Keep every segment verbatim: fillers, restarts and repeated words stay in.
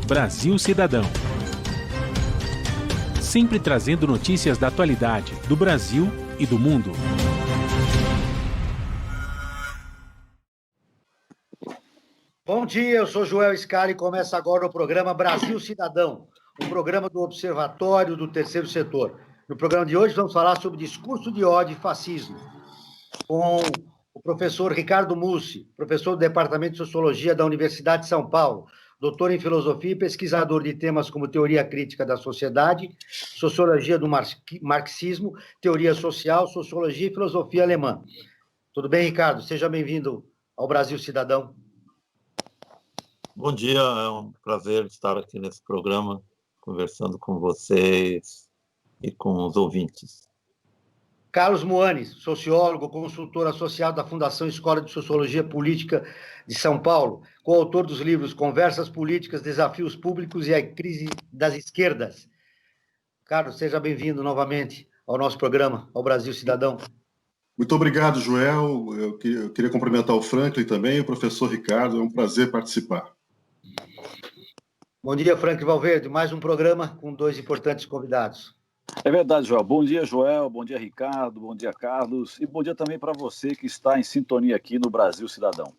Brasil Cidadão. Sempre trazendo notícias da atualidade do Brasil e do mundo. Bom dia, eu sou Joel Scali e começa agora o programa Brasil Cidadão, um programa do Observatório do Terceiro Setor. No programa de hoje vamos falar sobre discurso de ódio e fascismo, com o professor Ricardo Mussi, professor do Departamento de Sociologia da Universidade de São Paulo, doutor em filosofia e pesquisador de temas como teoria crítica da sociedade, sociologia do marxismo, teoria social, sociologia e filosofia alemã. Tudo bem, Ricardo? Seja bem-vindo ao Brasil Cidadão. Bom dia, é um prazer estar aqui nesse programa, conversando com vocês e com os ouvintes. Carlos Moanes, sociólogo, consultor associado da Fundação Escola de Sociologia Política de São Paulo, coautor dos livros Conversas Políticas, Desafios Públicos e a Crise das Esquerdas. Carlos, seja bem-vindo novamente ao nosso programa, ao Brasil Cidadão. Muito obrigado, Joel. Eu queria cumprimentar o Franklin também e o professor Ricardo. É um prazer participar. Bom dia, Franklin Valverde. Mais um programa com dois importantes convidados. É verdade, Joel. Bom dia, Joel. Bom dia, Ricardo. Bom dia, Carlos. E bom dia também para você que está em sintonia aqui no Brasil Cidadão.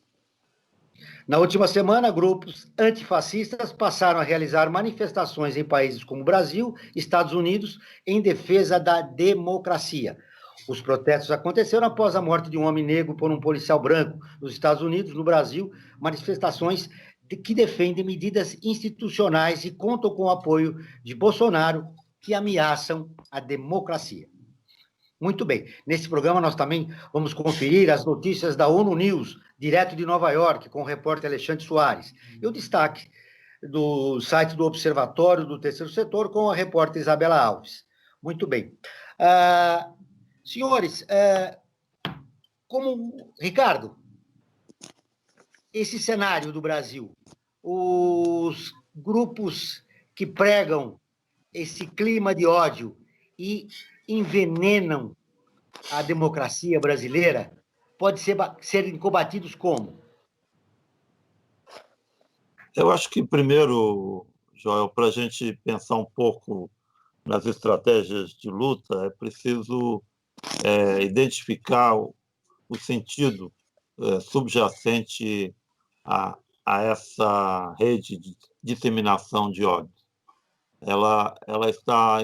Na última semana, grupos antifascistas passaram a realizar manifestações em países como Brasil e Estados Unidos em defesa da democracia. Os protestos aconteceram após a morte de um homem negro por um policial branco nos Estados Unidos. No Brasil, manifestações que defendem medidas institucionais e contam com o apoio de Bolsonaro, que ameaçam a democracia. Muito bem, nesse programa nós também vamos conferir as notícias da ONU News, direto de Nova York, com o repórter Alexandre Soares, e o destaque do site do Observatório do Terceiro Setor, com a repórter Isabela Alves. Muito bem. Uh, senhores, uh, como... Ricardo, esse cenário do Brasil, os grupos que pregam esse clima de ódio e envenenam a democracia brasileira, pode ser, serem combatidos como? Eu acho que, primeiro, Joel, para a gente pensar um pouco nas estratégias de luta, é preciso é, identificar o, o sentido é, subjacente a, a essa rede de disseminação de ódio. Ela, ela está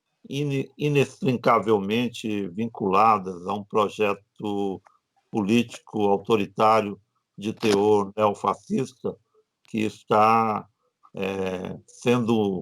inextricavelmente vinculada a um projeto político autoritário de teor neofascista que está é, sendo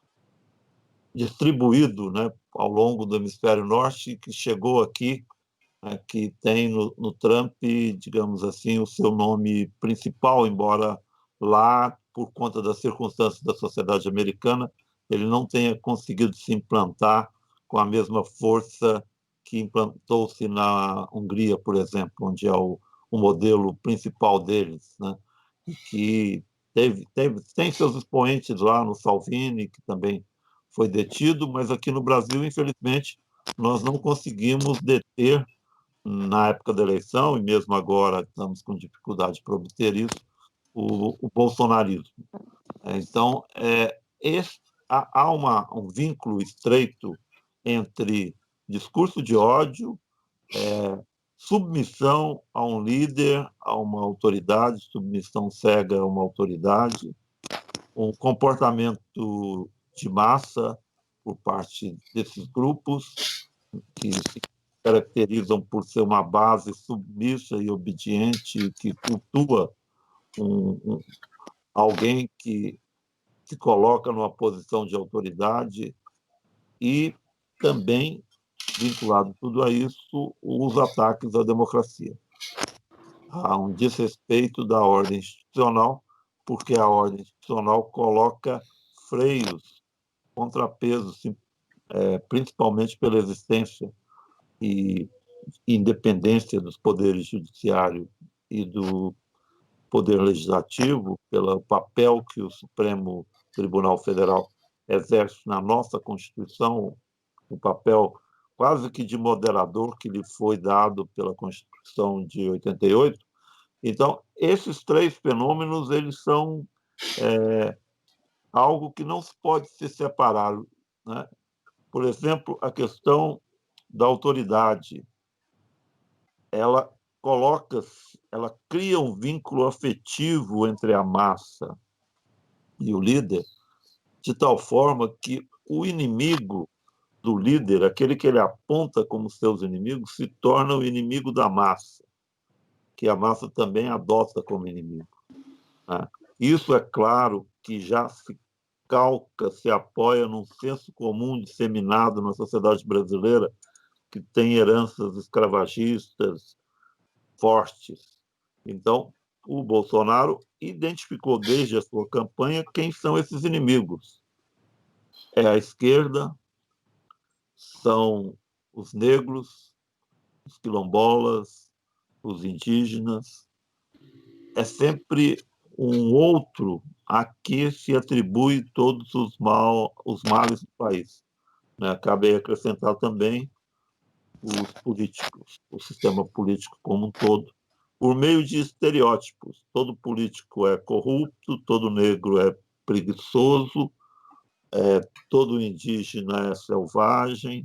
distribuído, né, ao longo do hemisfério norte, que chegou aqui, é, que tem no, no Trump, digamos assim, o seu nome principal, embora lá, por conta das circunstâncias da sociedade americana, ele não tenha conseguido se implantar com a mesma força que implantou-se na Hungria, por exemplo, onde é o, o modelo principal deles, né? E que teve, teve, tem seus expoentes lá no Salvini, que também foi detido, mas aqui no Brasil, infelizmente, nós não conseguimos deter, na época da eleição, e mesmo agora estamos com dificuldade para obter isso, o, o bolsonarismo. Então, é, esse há uma, um vínculo estreito entre discurso de ódio, é, submissão a um líder, a uma autoridade, submissão cega a uma autoridade, um comportamento de massa por parte desses grupos, que se caracterizam por ser uma base submissa e obediente, que cultua um, um, alguém que se coloca numa posição de autoridade, e também, vinculado tudo a isso, os ataques à democracia. Há um desrespeito da ordem institucional, porque a ordem institucional coloca freios, contrapesos, é, principalmente pela existência e independência dos poderes judiciário e do poder legislativo, pelo papel que o Supremo Tribunal Federal exerce na nossa Constituição, um papel quase que de moderador que lhe foi dado pela Constituição de oitenta e oito. Então, esses três fenômenos, eles são é, algo que não pode se separar, né? Por exemplo, a questão da autoridade. Ela coloca, ela cria um vínculo afetivo entre a massa e o líder, de tal forma que o inimigo do líder, aquele que ele aponta como seus inimigos, se torna o inimigo da massa, que a massa também adota como inimigo, né? Isso, é claro, que já se calca, se apoia num senso comum disseminado na sociedade brasileira, que tem heranças escravagistas fortes. Então, o Bolsonaro identificou desde a sua campanha quem são esses inimigos. É a esquerda, são os negros, os quilombolas, os indígenas. É sempre um outro a que se atribui todos os, mal, os males do país, né? Cabe acrescentar também os políticos, o sistema político como um todo, por meio de estereótipos. Todo político é corrupto, todo negro é preguiçoso, é, todo indígena é selvagem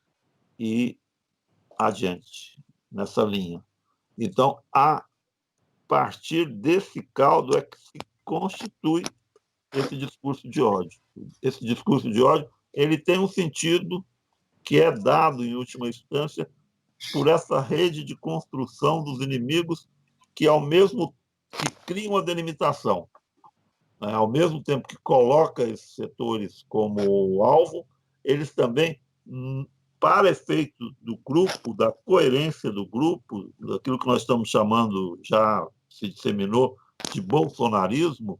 e adiante, nessa linha. Então, a partir desse caldo é que se constitui esse discurso de ódio. Esse discurso de ódio, ele tem um sentido que é dado, em última instância, por essa rede de construção dos inimigos que, ao mesmo que criam a delimitação, né, ao mesmo tempo que coloca esses setores como alvo, eles também, para efeito do grupo, da coerência do grupo, daquilo que nós estamos chamando, já se disseminou, de bolsonarismo,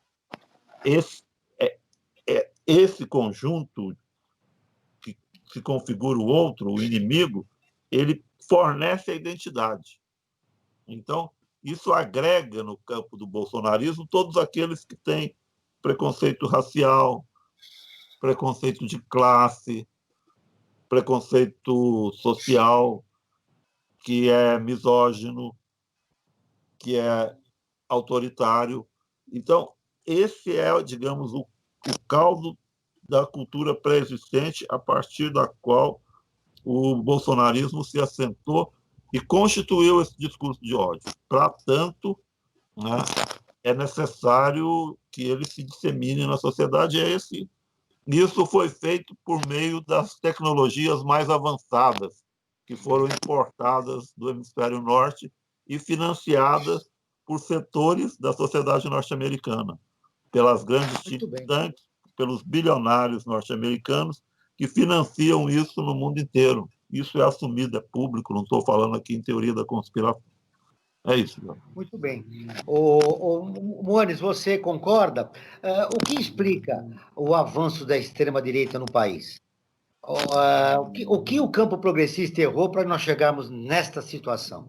esse, é, é, esse conjunto que se configura o outro, o inimigo, ele fornece a identidade. Então, isso agrega no campo do bolsonarismo todos aqueles que têm preconceito racial, preconceito de classe, preconceito social, que é misógino, que é autoritário. Então, esse é, digamos, o, o caldo da cultura pré-existente a partir da qual o bolsonarismo se assentou e constituiu esse discurso de ódio. Para tanto, né, é necessário que ele se dissemine na sociedade. É esse. Isso foi feito por meio das tecnologias mais avançadas, que foram importadas do hemisfério norte e financiadas por setores da sociedade norte-americana, pelas grandes think tanks, pelos bilionários norte-americanos que financiam isso no mundo inteiro. Isso é assumido, é público, não estou falando aqui em teoria da conspiração. É isso. Meu. Muito bem. O, o, Moanes, você concorda? Uh, o que explica o avanço da extrema-direita no país? Uh, o, que, o que o campo progressista errou para nós chegarmos nesta situação?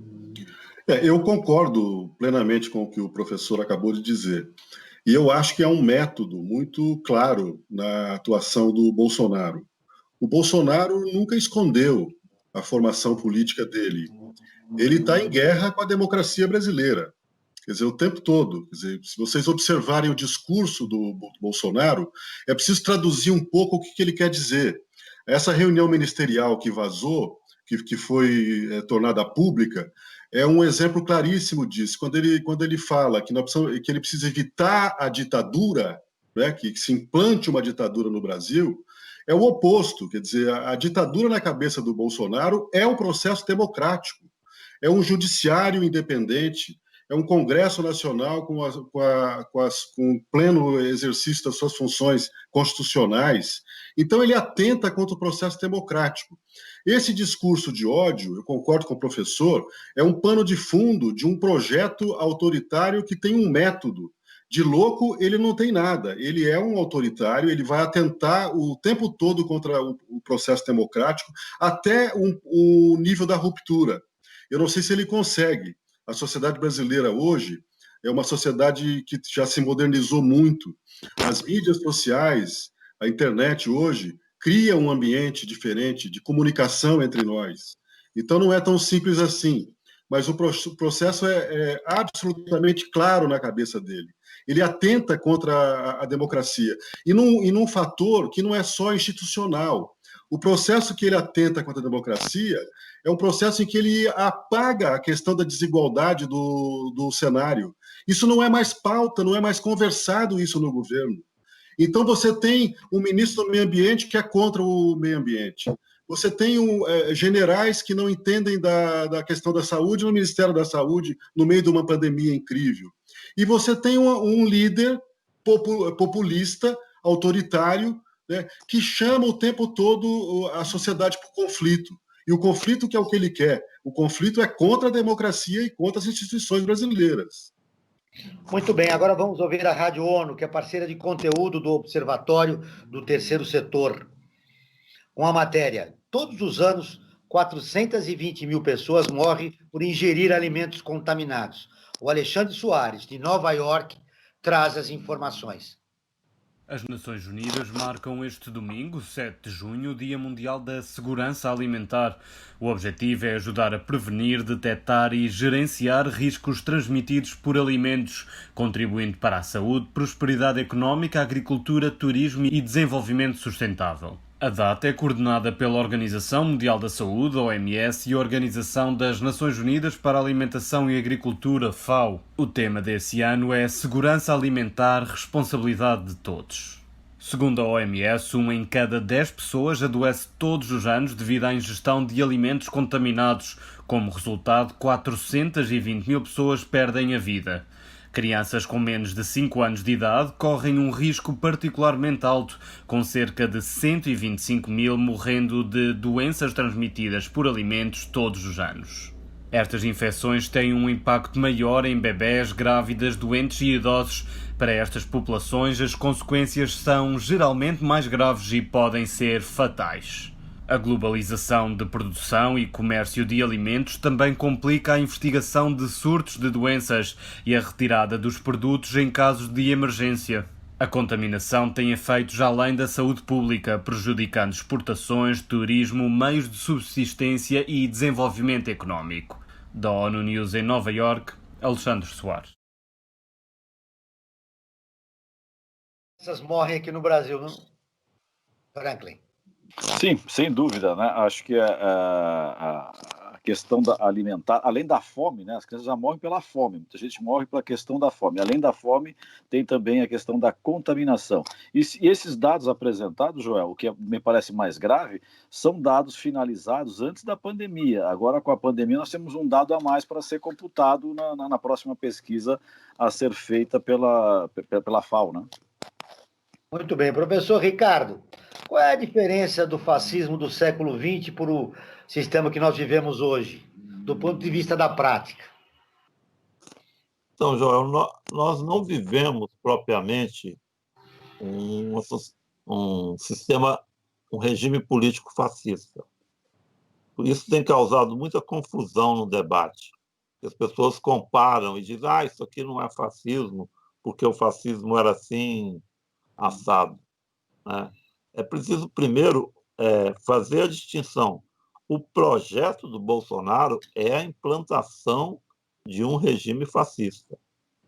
É, eu concordo plenamente com o que o professor acabou de dizer. E eu acho que é um método muito claro na atuação do Bolsonaro. O Bolsonaro nunca escondeu a formação política dele. Ele está em guerra com a democracia brasileira. Quer dizer, o tempo todo. Quer dizer, se vocês observarem o discurso do Bolsonaro, é preciso traduzir um pouco o que ele quer dizer. Essa reunião ministerial que vazou, que, que foi é, tornada pública, é um exemplo claríssimo disso. Quando ele, quando ele fala que, nós precisamos, que ele precisa evitar a ditadura, né, que, que se implante uma ditadura no Brasil, é o oposto. Quer dizer, a, a ditadura na cabeça do Bolsonaro é um processo democrático, é um judiciário independente, é um Congresso Nacional com, a, com, a, com, as, com pleno exercício das suas funções constitucionais. Então, ele atenta contra o processo democrático. Esse discurso de ódio, eu concordo com o professor, é um pano de fundo de um projeto autoritário que tem um método. De louco, ele não tem nada. Ele é um autoritário, ele vai atentar o tempo todo contra o, o processo democrático, até o, o nível da ruptura. Eu não sei se ele consegue. A sociedade brasileira hoje é uma sociedade que já se modernizou muito. As mídias sociais, a internet hoje, cria um ambiente diferente de comunicação entre nós. Então, não é tão simples assim. mas o processo é, é absolutamente claro na cabeça dele. Ele atenta contra a, a democracia. E num, e num fator que não é só institucional. O processo que ele atenta contra a democracia é um processo em que ele apaga a questão da desigualdade do, do cenário. Isso não é mais pauta, não é mais conversado isso no governo. Então, você tem um ministro do meio ambiente que é contra o meio ambiente. Você tem um, é, generais que não entendem da, da questão da saúde no Ministério da Saúde, no meio de uma pandemia incrível. E você tem um, um líder populista, autoritário, né, que chama o tempo todo a sociedade para o conflito. E o conflito que é o que ele quer. O conflito é contra a democracia e contra as instituições brasileiras. Muito bem, agora vamos ouvir a Rádio ONU, que é parceira de conteúdo do Observatório do Terceiro Setor. Com a matéria, todos os anos, quatrocentas e vinte mil pessoas morrem por ingerir alimentos contaminados. O Alexandre Soares, de Nova York, traz as informações. As Nações Unidas marcam este domingo, sete de junho, o Dia Mundial da Segurança Alimentar. O objetivo é ajudar a prevenir, detectar e gerenciar riscos transmitidos por alimentos, contribuindo para a saúde, prosperidade económica, agricultura, turismo e desenvolvimento sustentável. A data é coordenada pela Organização Mundial da Saúde, O M S, e a Organização das Nações Unidas para a Alimentação e Agricultura, FAO. O tema desse ano é Segurança Alimentar, Responsabilidade de Todos. Segundo a O M S, uma em cada dez pessoas adoece todos os anos devido à ingestão de alimentos contaminados. Como resultado, quatrocentas e vinte mil pessoas perdem a vida. Crianças com menos de cinco anos de idade correm um risco particularmente alto, com cerca de cento e vinte e cinco mil morrendo de doenças transmitidas por alimentos todos os anos. Estas infecções têm um impacto maior em bebés, grávidas, doentes e idosos. Para estas populações, as consequências são geralmente mais graves e podem ser fatais. A globalização de produção e comércio de alimentos também complica a investigação de surtos de doenças e a retirada dos produtos em casos de emergência. A contaminação tem efeitos além da saúde pública, prejudicando exportações, turismo, meios de subsistência e desenvolvimento económico. Da ONU News em Nova York, Alexandre Soares. Essas morrem aqui no Brasil, não? Franklin. Sim, sem dúvida, né? Acho que a, a, a questão da alimentar, além da fome, né? As crianças já morrem pela fome, muita gente morre pela questão da fome. Além da fome, tem também a questão da contaminação. E, e esses dados apresentados, Joel, o que me parece mais grave, são dados finalizados antes da pandemia. Agora, com a pandemia, nós temos um dado a mais para ser computado na, na, na próxima pesquisa a ser feita pela, pela FAO, né? Muito bem. Professor Ricardo, qual é a diferença do fascismo do século vinte para o sistema que nós vivemos hoje, do ponto de vista da prática? Então, Joel, nós não vivemos propriamente um, um sistema, um regime político fascista. Por isso tem causado muita confusão no debate. As pessoas comparam e dizem, ah, isso aqui não é fascismo, porque o fascismo era assim, assado, né? É preciso, primeiro, é, fazer a distinção. O projeto do Bolsonaro é a implantação de um regime fascista.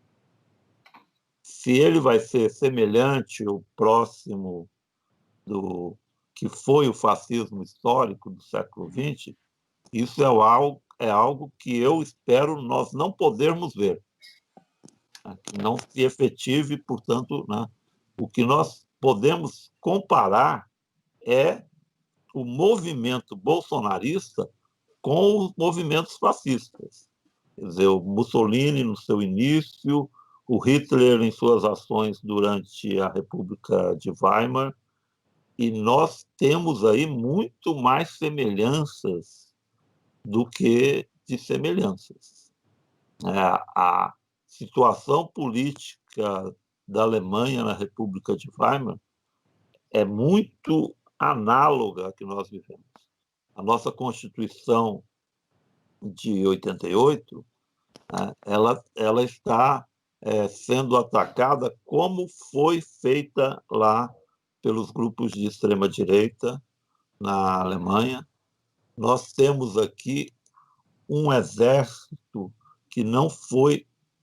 Se ele vai ser semelhante ou próximo do que foi o fascismo histórico do século vinte, isso é algo, é algo que eu espero nós não podermos ver, né? Que não se efetive, portanto, né? O que nós podemos comparar é o movimento bolsonarista com os movimentos fascistas. Quer dizer, o Mussolini no seu início, o Hitler em suas ações durante a República de Weimar, e nós temos aí muito mais semelhanças do que dissemelhanças. É, a situação política da Alemanha na República de Weimar é muito análoga à que nós vivemos. A nossa Constituição de oitenta e oito, né, ela, ela está é, sendo atacada como foi feita lá pelos grupos de extrema-direita na Alemanha. Nós temos aqui um exército que não foi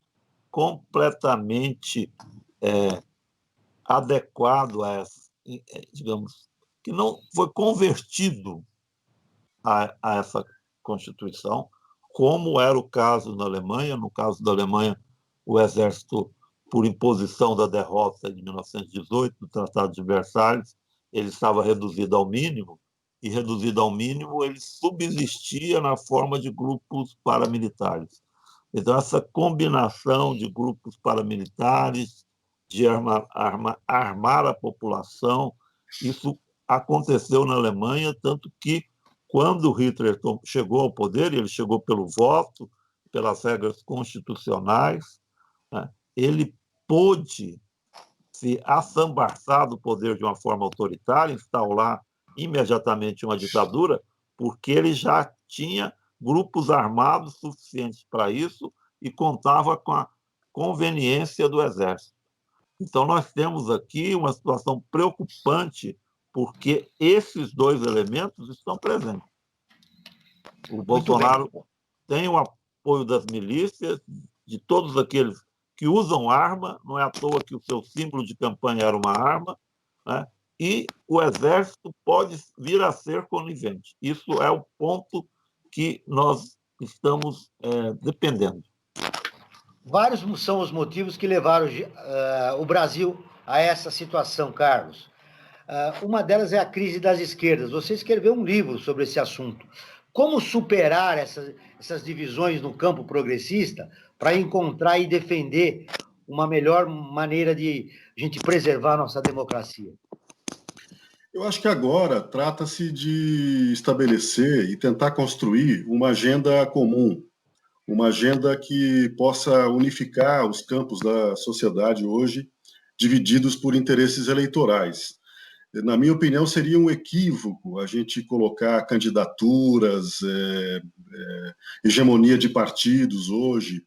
completamente é, adequado a essa, digamos, que não foi convertido a, a essa Constituição, como era o caso na Alemanha. No caso da Alemanha, o exército, por imposição da derrota de mil novecentos e dezoito, do Tratado de Versalhes, ele estava reduzido ao mínimo, e reduzido ao mínimo ele subsistia na forma de grupos paramilitares. Então, essa combinação de grupos paramilitares, de armar, armar, armar a população, isso aconteceu na Alemanha, tanto que, quando Hitler chegou ao poder, ele chegou pelo voto, pelas regras constitucionais, né, ele pôde se assambarçar do poder de uma forma autoritária, instaurar imediatamente uma ditadura, porque ele já tinha grupos armados suficientes para isso e contava com a conveniência do exército. Então, nós temos aqui uma situação preocupante, porque esses dois elementos estão presentes. O Bolsonaro tem o apoio das milícias, de todos aqueles que usam arma, não é à toa que o seu símbolo de campanha era uma arma, né? E o exército pode vir a ser conivente. Isso é o ponto que nós estamos é, dependendo. Vários são os motivos que levaram uh, o Brasil a essa situação, Carlos. Uh, uma delas é a crise das esquerdas. Você escreveu um livro sobre esse assunto. Como superar essas, essas divisões no campo progressista para encontrar e defender uma melhor maneira de a gente preservar a nossa democracia? Eu acho que agora trata-se de estabelecer e tentar construir uma agenda comum, uma agenda que possa unificar os campos da sociedade hoje, divididos por interesses eleitorais. Na minha opinião, seria um equívoco a gente colocar candidaturas, é, é, hegemonia de partidos hoje.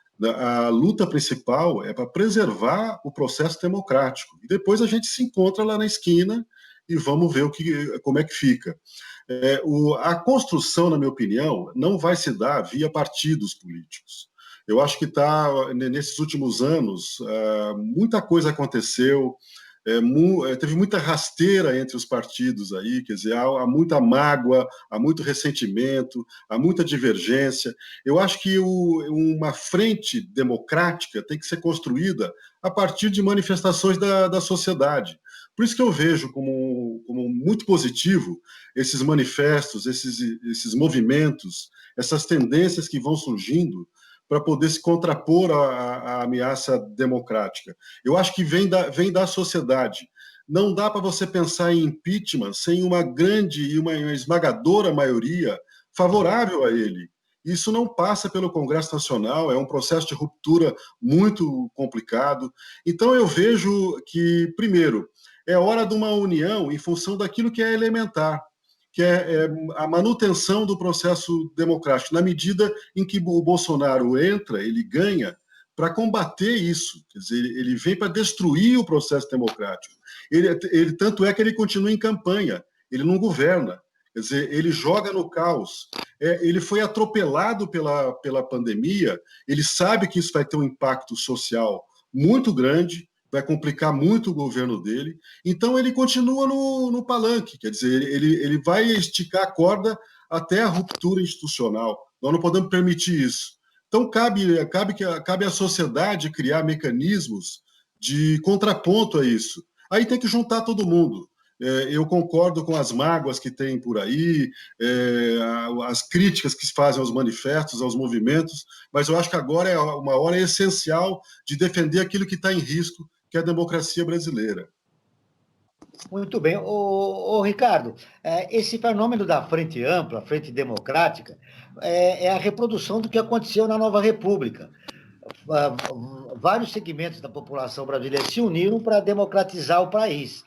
A luta principal é para preservar o processo democrático. E depois a gente se encontra lá na esquina e vamos ver o que, como é que fica. É, o, a construção, na minha opinião, não vai se dar via partidos políticos. Eu acho que tá, nesses últimos anos, uh, muita coisa aconteceu, é, mu, é, teve muita rasteira entre os partidos aí, quer dizer, há, há muita mágoa, há muito ressentimento, há muita divergência. Eu acho que o, uma frente democrática tem que ser construída a partir de manifestações da, da sociedade. Por isso que eu vejo como, como muito positivo esses manifestos, esses, esses movimentos, essas tendências que vão surgindo para poder se contrapor à, à ameaça democrática. Eu acho que vem da, vem da sociedade. Não dá para você pensar em impeachment sem uma grande e uma, uma esmagadora maioria favorável a ele. Isso não passa pelo Congresso Nacional, é um processo de ruptura muito complicado. Então, eu vejo que, primeiro, é hora de uma união em função daquilo que é elementar, que é, é a manutenção do processo democrático, na medida em que o Bolsonaro entra, ele ganha para combater isso, quer dizer, ele, ele vem para destruir o processo democrático. Ele, ele, tanto é que ele continua em campanha, ele não governa, quer dizer, ele joga no caos. É, ele foi atropelado pela, pela pandemia, ele sabe que isso vai ter um impacto social muito grande, vai complicar muito o governo dele, então ele continua no, no palanque, quer dizer, ele, ele vai esticar a corda até a ruptura institucional. Nós não podemos permitir isso. Então, cabe, cabe, cabe à sociedade criar mecanismos de contraponto a isso. Aí tem que juntar todo mundo. É, eu concordo com as mágoas que tem por aí, é, as críticas que se fazem aos manifestos, aos movimentos, mas eu acho que agora é uma hora essencial de defender aquilo que está em risco, que é a democracia brasileira. Muito bem. Ô, ô, Ricardo, esse fenômeno da frente ampla, frente democrática, é, é a reprodução do que aconteceu na Nova República. Vários segmentos da população brasileira se uniram para democratizar o país.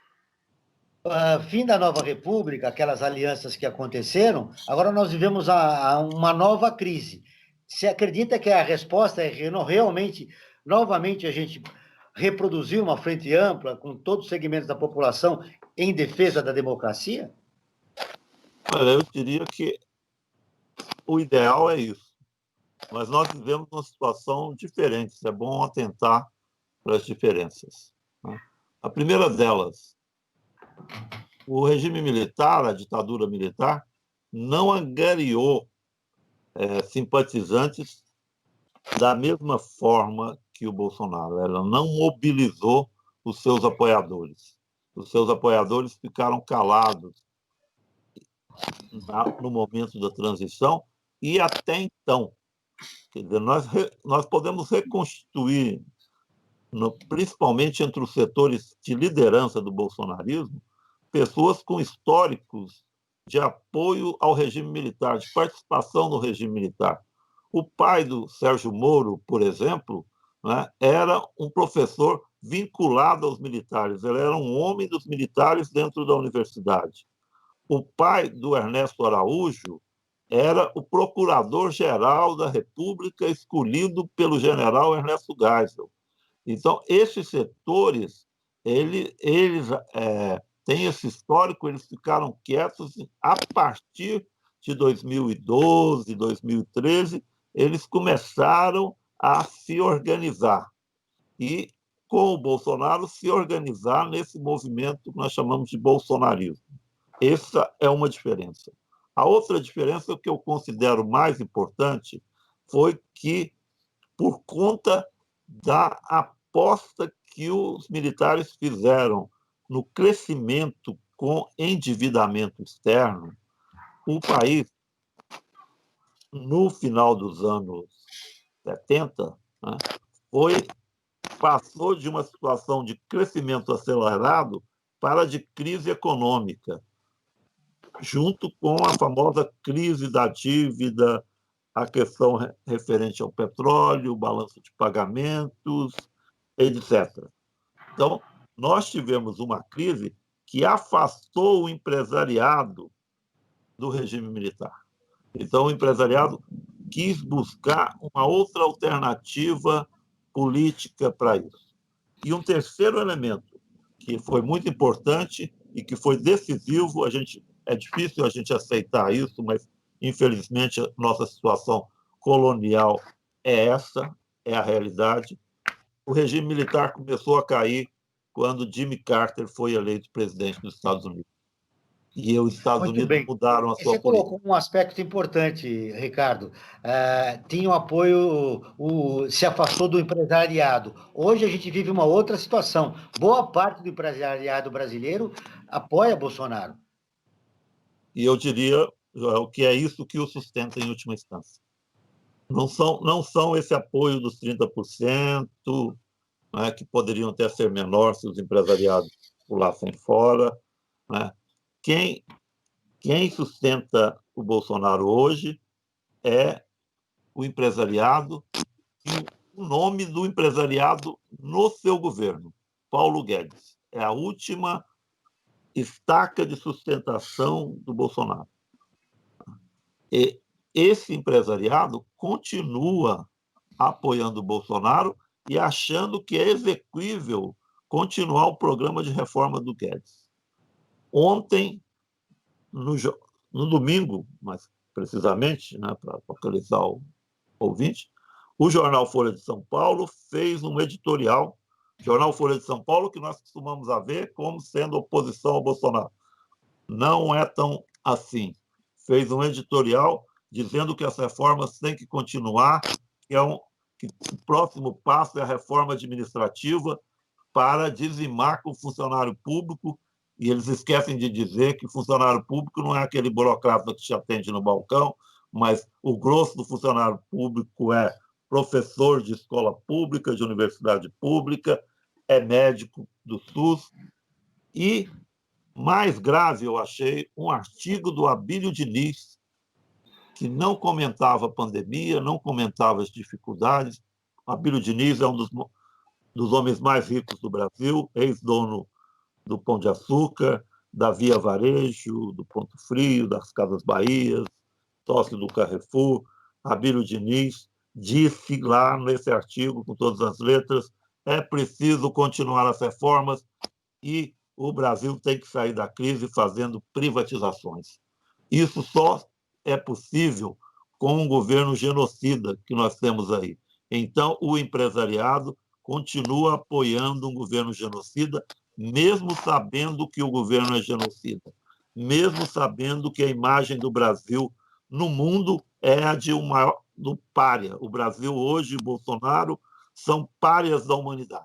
Fim da Nova República, aquelas alianças que aconteceram, agora nós vivemos a, a uma nova crise. Você acredita que a resposta é realmente, novamente, a gente reproduzir uma frente ampla com todos os segmentos da população em defesa da democracia? Olha, eu diria que o ideal é isso. Mas nós vivemos uma situação diferente, é bom atentar para as diferenças, né? A primeira delas, o regime militar, a ditadura militar, não angariou é, simpatizantes da mesma forma que o Bolsonaro. Ela não mobilizou os seus apoiadores. Os seus apoiadores ficaram calados na, no momento da transição e até então. Quer dizer, nós, nós podemos reconstituir, no, principalmente entre os setores de liderança do bolsonarismo, pessoas com históricos de apoio ao regime militar, de participação no regime militar. O pai do Sérgio Moro, por exemplo, né, era um professor vinculado aos militares, ele era um homem dos militares dentro da universidade. O pai do Ernesto Araújo era o procurador-geral da República escolhido pelo general Ernesto Geisel. Então, esses setores, ele, eles é, têm esse histórico, eles ficaram quietos a partir de dois mil e doze, dois mil e treze, eles começaram a se organizar. E, com o Bolsonaro, se organizar nesse movimento que nós chamamos de bolsonarismo. Essa é uma diferença. A outra diferença, que eu considero mais importante, foi que, por conta da aposta que os militares fizeram no crescimento com endividamento externo, o país, no final dos anos setenta, né, foi, passou de uma situação de crescimento acelerado para de crise econômica, junto com a famosa crise da dívida, a questão referente ao petróleo, o balanço de pagamentos, etcétera. Então, nós tivemos uma crise que afastou o empresariado do regime militar. Então, o empresariado quis buscar uma outra alternativa política para isso. E um terceiro elemento, que foi muito importante e que foi decisivo, a gente, é difícil a gente aceitar isso, mas, infelizmente, a nossa situação colonial é essa, é a realidade. O regime militar começou a cair quando Jimmy Carter foi eleito presidente dos Estados Unidos. E os Estados Muito Unidos bem. mudaram a sua Você política. colocou um aspecto importante, Ricardo. Uh, tinha o apoio, o, se afastou do empresariado. Hoje a gente vive uma outra situação. Boa parte do empresariado brasileiro apoia Bolsonaro. E eu diria, Joel, que é isso que o sustenta em última instância. Não são, não são esse apoio dos trinta por cento, né, que poderiam até ser menor se os empresariados pulassem fora, né? Quem, quem sustenta o Bolsonaro hoje é o empresariado e o nome do empresariado no seu governo, Paulo Guedes. É a última estaca de sustentação do Bolsonaro. E esse empresariado continua apoiando o Bolsonaro e achando que é exequível continuar o programa de reforma do Guedes. Ontem, no, no domingo, mais precisamente, né, para localizar o ouvinte, o jornal Folha de São Paulo fez um editorial, jornal Folha de São Paulo, que nós costumamos a ver como sendo oposição ao Bolsonaro. Não é tão assim. Fez um editorial dizendo que as reformas têm que continuar, que, é um, que o próximo passo é a reforma administrativa para dizimar com o funcionário público. E eles esquecem de dizer que funcionário público não é aquele burocrata que te atende no balcão, mas o grosso do funcionário público é professor de escola pública, de universidade pública, é médico do SUS. E, mais grave, eu achei, um artigo do Abílio Diniz, que não comentava a pandemia, não comentava as dificuldades. O Abílio Diniz é um dos, dos homens mais ricos do Brasil, ex-dono do Pão de Açúcar, da Via Varejo, do Ponto Frio, das Casas Bahias, sócio do Carrefour. Abílio Diniz disse lá nesse artigo, com todas as letras, é preciso continuar as reformas e o Brasil tem que sair da crise fazendo privatizações. Isso só é possível com um governo genocida que nós temos aí. Então, o empresariado continua apoiando um governo genocida, mesmo sabendo que o governo é genocida, mesmo sabendo que a imagem do Brasil no mundo é a de uma, do pária. O Brasil hoje e Bolsonaro são párias da humanidade.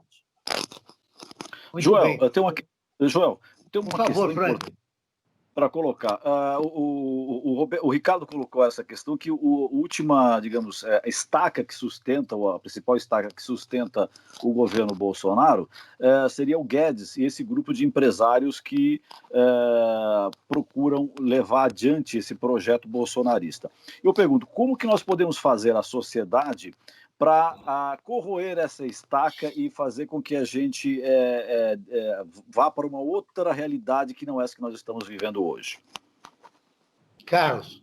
Muito Joel, bem. eu tenho uma, Joel, tem uma Por favor, questão Frank. importante para colocar. Uh, o, o, o, o Ricardo colocou essa questão que o, a última, digamos, é, estaca que sustenta, a principal estaca que sustenta o governo Bolsonaro é, seria o Guedes e esse grupo de empresários que é, procuram levar adiante esse projeto bolsonarista. Eu pergunto, como que nós podemos fazer a sociedade para corroer essa estaca e fazer com que a gente é, é, é, vá para uma outra realidade que não é essa que nós estamos vivendo hoje? Carlos.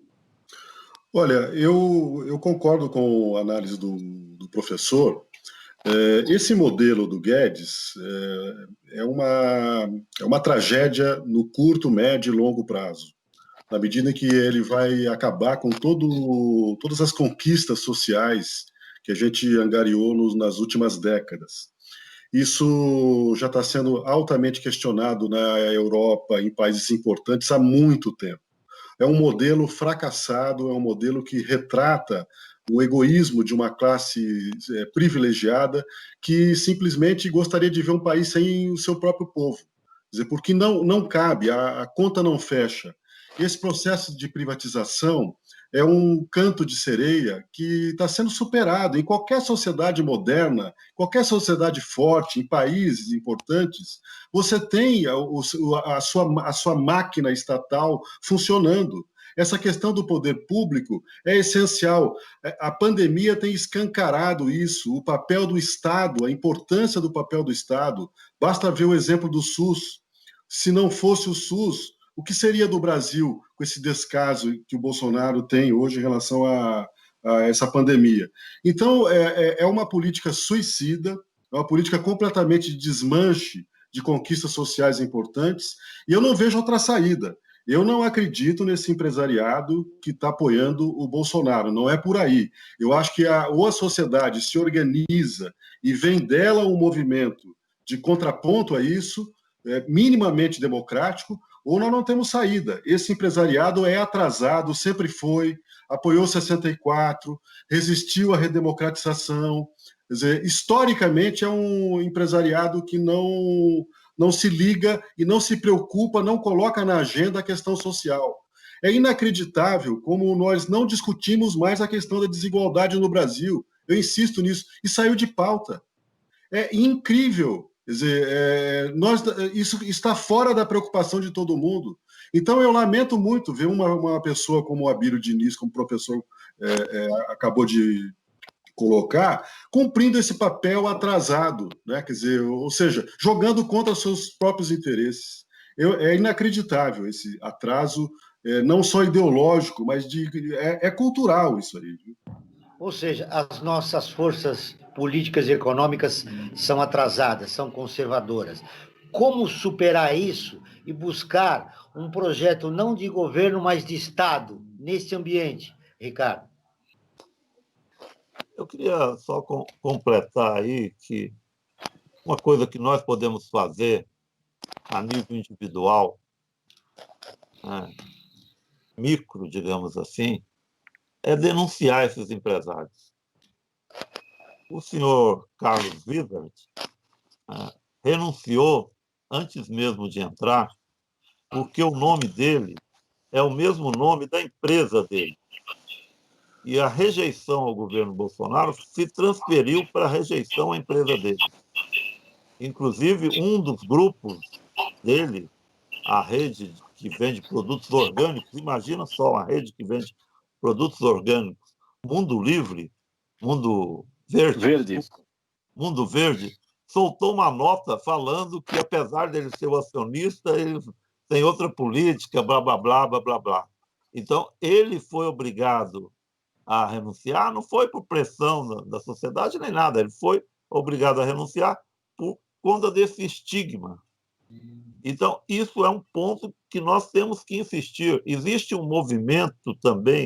Olha, eu, eu concordo com a análise do, do professor. É, esse modelo do Guedes é, é, uma, é uma tragédia no curto, médio e longo prazo. Na medida que ele vai acabar com todo, todas as conquistas sociais que a gente angariou nos, nas últimas décadas. Isso já está sendo altamente questionado na Europa, em países importantes, há muito tempo. É um modelo fracassado, é um modelo que retrata o egoísmo de uma classe é, privilegiada que simplesmente gostaria de ver um país sem o seu próprio povo. Quer dizer, porque não, não cabe, a, a conta não fecha. Esse processo de privatização é um canto de sereia que está sendo superado. Em qualquer sociedade moderna, qualquer sociedade forte, em países importantes, você tem a, a, sua, a sua máquina estatal funcionando. Essa questão do poder público é essencial. A pandemia tem escancarado isso, o papel do Estado, a importância do papel do Estado. Basta ver o exemplo do SUS. Se não fosse o SUS, o que seria do Brasil com esse descaso que o Bolsonaro tem hoje em relação a, a essa pandemia? Então, é, é uma política suicida, é uma política completamente de desmanche de conquistas sociais importantes, e eu não vejo outra saída. Eu não acredito nesse empresariado que está apoiando o Bolsonaro, não é por aí. Eu acho que a, ou a sociedade se organiza e vem dela um movimento de contraponto a isso, é, minimamente democrático, ou nós não temos saída. Esse empresariado é atrasado, sempre foi, apoiou sessenta e quatro, resistiu à redemocratização. Quer dizer, historicamente é um empresariado que não, não se liga e não se preocupa, não coloca na agenda a questão social. É inacreditável como nós não discutimos mais a questão da desigualdade no Brasil. Eu insisto nisso. E saiu de pauta. É incrível. Quer dizer, é, nós, isso está fora da preocupação de todo mundo. Então, eu lamento muito ver uma, uma pessoa como o Abílio Diniz, como o professor é, é, acabou de colocar, cumprindo esse papel atrasado, né? Quer dizer, ou seja, jogando contra seus próprios interesses. Eu, é inacreditável esse atraso, é, não só ideológico, mas de, é, é cultural isso aí. Viu? Ou seja, as nossas forças políticas e econômicas são atrasadas, são conservadoras. Como superar isso e buscar um projeto não de governo, mas de Estado nesse ambiente, Ricardo? Eu queria só com, completar aí que uma coisa que nós podemos fazer a nível individual, né, micro, digamos assim, é denunciar esses empresários. O senhor Carlos Wizard né, renunciou antes mesmo de entrar, porque o nome dele é o mesmo nome da empresa dele. E a rejeição ao governo Bolsonaro se transferiu para a rejeição à empresa dele. Inclusive, um dos grupos dele, a rede que vende produtos orgânicos, imagina só uma rede que vende produtos orgânicos, Mundo Livre, Mundo Verde, Verde. Mundo Verde, soltou uma nota falando que, apesar dele ser o acionista, ele tem outra política, blá, blá, blá, blá, blá, blá. Então, ele foi obrigado a renunciar, não foi por pressão da, da sociedade nem nada, ele foi obrigado a renunciar por conta desse estigma. Então, isso é um ponto que nós temos que insistir. Existe um movimento também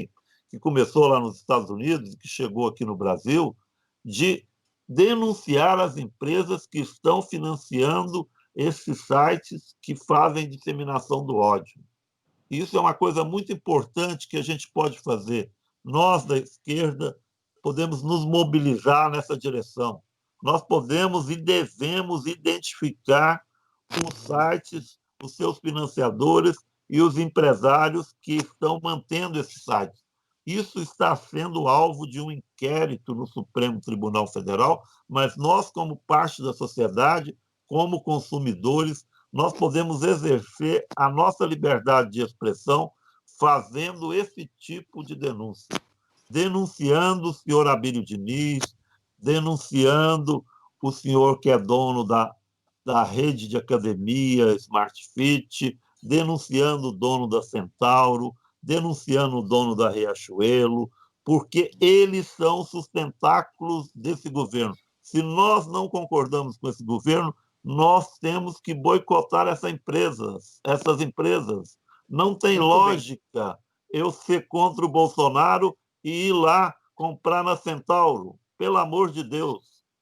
que começou lá nos Estados Unidos, que chegou aqui no Brasil, de denunciar as empresas que estão financiando esses sites que fazem disseminação do ódio. Isso é uma coisa muito importante que a gente pode fazer. Nós, da esquerda, podemos nos mobilizar nessa direção. Nós podemos e devemos identificar os sites, os seus financiadores e os empresários que estão mantendo esses sites. Isso está sendo alvo de um inquérito no Supremo Tribunal Federal, mas nós, como parte da sociedade, como consumidores, nós podemos exercer a nossa liberdade de expressão fazendo esse tipo de denúncia. Denunciando o senhor Abílio Diniz, denunciando o senhor que é dono da, da rede de academia Smart Fit, denunciando o dono da Centauro, denunciando o dono da Riachuelo, porque eles são sustentáculos desse governo. Se nós não concordamos com esse governo, nós temos que boicotar essa empresa, essas empresas. Não tem Muito lógica bem. eu ser contra o Bolsonaro e ir lá comprar na Centauro. Pelo amor de Deus.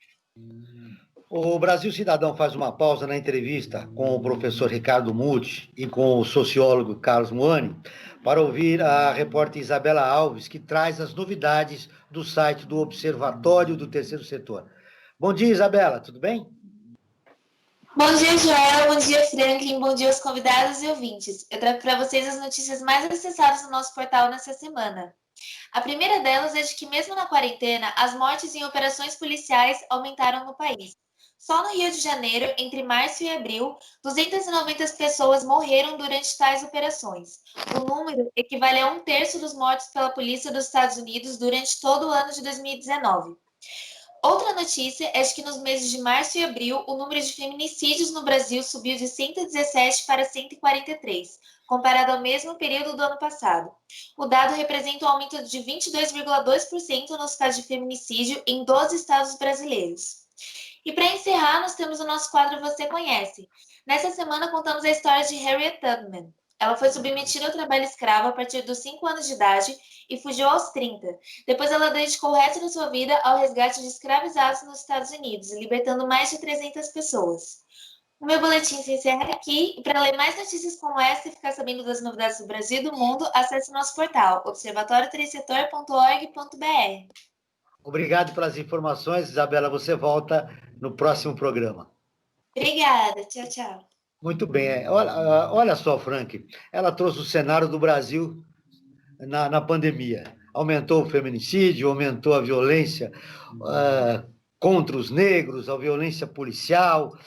O Brasil Cidadão faz uma pausa na entrevista com o professor Ricardo Muti e com o sociólogo Carlos Moani para ouvir a repórter Isabela Alves, que traz as novidades do site do Observatório do Terceiro Setor. Bom dia, Isabela, tudo bem? Bom dia, Joel. Bom dia, Franklin. Bom dia aos convidados e ouvintes. Eu trago para vocês as notícias mais acessadas no nosso portal nessa semana. A primeira delas é de que, mesmo na quarentena, as mortes em operações policiais aumentaram no país. Só no Rio de Janeiro, entre março e abril, duzentas e noventa pessoas morreram durante tais operações. O número equivale a um terço dos mortos pela polícia dos Estados Unidos durante todo o ano de dois mil e dezenove. Outra notícia é de que nos meses de março e abril, o número de feminicídios no Brasil subiu de cento e dezessete para cento e quarenta e três, comparado ao mesmo período do ano passado. O dado representa um aumento de vinte e dois vírgula dois por cento nos casos de feminicídio em doze estados brasileiros. E para encerrar, nós temos o nosso quadro Você Conhece. Nessa semana, contamos a história de Harriet Tubman. Ela foi submetida ao trabalho escravo a partir dos cinco anos de idade e fugiu aos trinta. Depois, ela dedicou o resto da sua vida ao resgate de escravizados nos Estados Unidos, libertando mais de trezentas pessoas. O meu boletim se encerra aqui, e para ler mais notícias como essa e ficar sabendo das novidades do Brasil e do mundo, acesse nosso portal, observatório três setor ponto org ponto br. Obrigado pelas informações, Isabela. Você volta no próximo programa. Obrigada. Tchau, tchau. Muito bem. Olha, olha só, Frank, ela trouxe o cenário do Brasil na, na pandemia. Aumentou o feminicídio, aumentou a violência uh, contra os negros, a violência policial.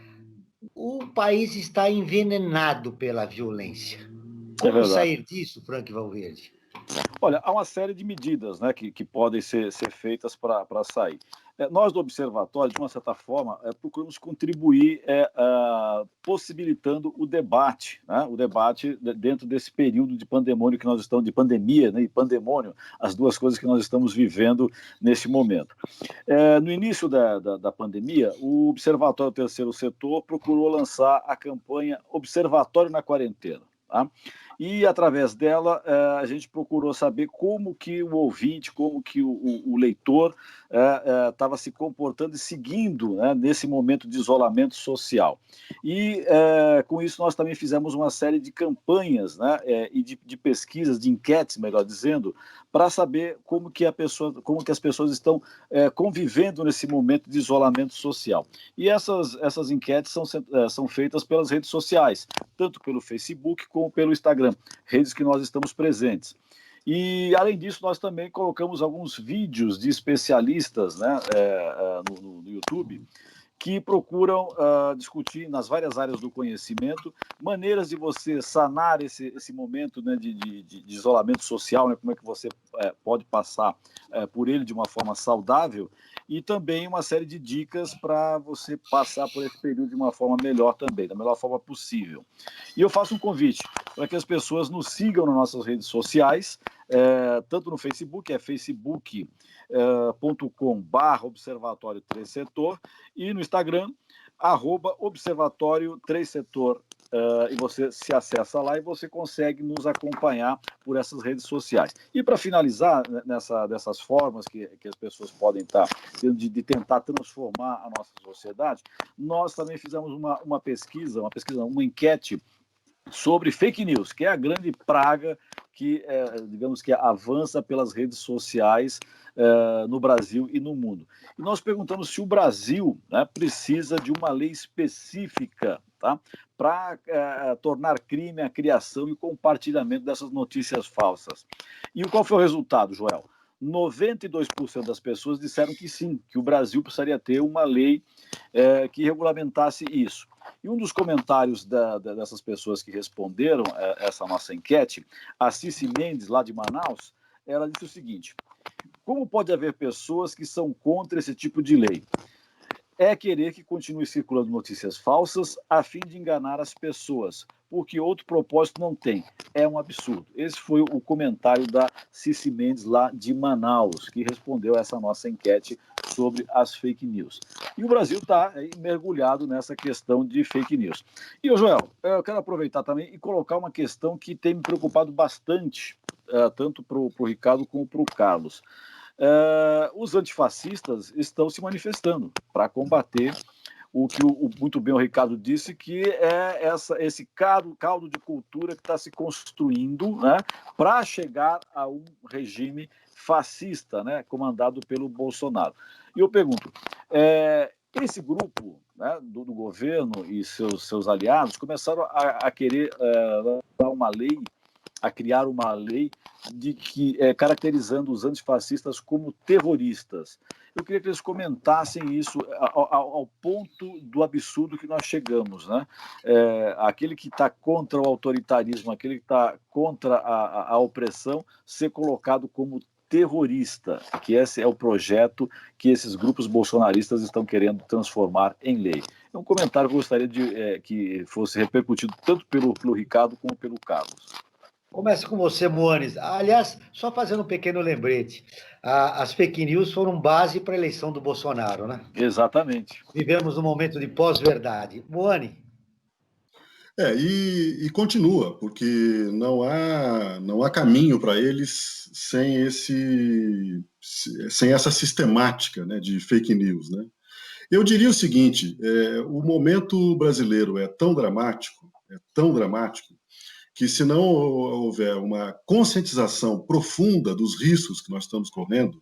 O país está envenenado pela violência. Como é sair disso, Frank Valverde? Olha, há uma série de medidas, né, que, que podem ser, ser feitas para sair. É, nós do Observatório, de uma certa forma, é, procuramos contribuir é, a, possibilitando o debate, né, o debate dentro desse período de pandemônio que nós estamos, de pandemia, né, e pandemônio, as duas coisas que nós estamos vivendo nesse momento. É, no início da, da, da pandemia, o Observatório do Terceiro Setor procurou lançar a campanha Observatório na Quarentena. Tá? E, através dela, a gente procurou saber como que o ouvinte, como que o, o, o leitor estava se comportando e seguindo, né, nesse momento de isolamento social. E, é, com isso, nós também fizemos uma série de campanhas, né, é, e de, de pesquisas, de enquetes, melhor dizendo, para saber como que, a pessoa, como que as pessoas estão é, convivendo nesse momento de isolamento social. E essas, essas enquetes são, são feitas pelas redes sociais, tanto pelo Facebook como pelo Instagram, redes que nós estamos presentes. E, além disso, nós também colocamos alguns vídeos de especialistas, né, é, no, no YouTube, que procuram uh, discutir nas várias áreas do conhecimento maneiras de você sanar esse, esse momento, né, de, de, de isolamento social, né, como é que você é, pode passar é, por ele de uma forma saudável, e também uma série de dicas para você passar por esse período de uma forma melhor também, da melhor forma possível. E eu faço um convite para que as pessoas nos sigam nas nossas redes sociais, é, tanto no Facebook, é facebook ponto com barra observatório três setor, e no Instagram, arroba observatório três setor Uh, e você se acessa lá e você consegue nos acompanhar por essas redes sociais. E para finalizar, nessa, dessas formas que, que as pessoas podem estar tendo de, de tentar transformar a nossa sociedade, nós também fizemos uma, uma pesquisa, uma pesquisa, uma enquete sobre fake news, que é a grande praga que, é, digamos que avança pelas redes sociais é, no Brasil e no mundo. E nós perguntamos se o Brasil, né, precisa de uma lei específica, tá, para é, tornar crime a criação e compartilhamento dessas notícias falsas. E qual foi o resultado, Joel? noventa e dois por cento das pessoas disseram que sim, que o Brasil precisaria ter uma lei é, que regulamentasse isso. E um dos comentários da, da, dessas pessoas que responderam a essa nossa enquete, a Cici Mendes, lá de Manaus, ela disse o seguinte: como pode haver pessoas que são contra esse tipo de lei? É querer que continue circulando notícias falsas a fim de enganar as pessoas, porque outro propósito não tem. É um absurdo. Esse foi o comentário da Cici Mendes, lá de Manaus, que respondeu a essa nossa enquete sobre as fake news. E o Brasil está mergulhado nessa questão de fake news. E, ô Joel, eu quero aproveitar também e colocar uma questão que tem me preocupado bastante, uh, tanto para o Ricardo como para o Carlos. Uh, os antifascistas estão se manifestando para combater o que o, o, muito bem o Ricardo disse, que é essa, esse caldo, caldo de cultura que está se construindo, né, para chegar a um regime fascista, né, comandado pelo Bolsonaro. E eu pergunto, é, esse grupo, né, do, do governo e seus, seus aliados começaram a, a querer é, dar uma lei, a criar uma lei de que, é, caracterizando os antifascistas como terroristas. Eu queria que eles comentassem isso ao, ao, ao ponto do absurdo que nós chegamos, né? É, aquele que está contra o autoritarismo, aquele que está contra a, a, a opressão, ser colocado como terrorista, que esse é o projeto que esses grupos bolsonaristas estão querendo transformar em lei. É um comentário que eu gostaria de, é, que fosse repercutido tanto pelo, pelo Ricardo como pelo Carlos. Começa com você, Moanes. Aliás, só fazendo um pequeno lembrete, as fake news foram base para a eleição do Bolsonaro, né? Exatamente. Vivemos um momento de pós-verdade. Moane. É, e, e continua, porque não há, não há caminho para eles sem, esse, sem essa sistemática, né, de fake news, né? Eu diria o seguinte, é, o momento brasileiro é tão dramático, é tão dramático, que se não houver uma conscientização profunda dos riscos que nós estamos correndo,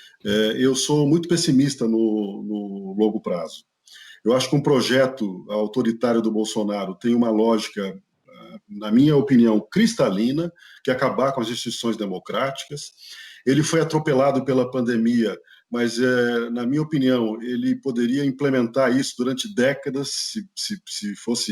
é, eu sou muito pessimista no, no longo prazo. Eu acho que um projeto autoritário do Bolsonaro tem uma lógica, na minha opinião, cristalina, que é acabar com as instituições democráticas. Ele foi atropelado pela pandemia, mas, é, na minha opinião, ele poderia implementar isso durante décadas, se, se, se fosse...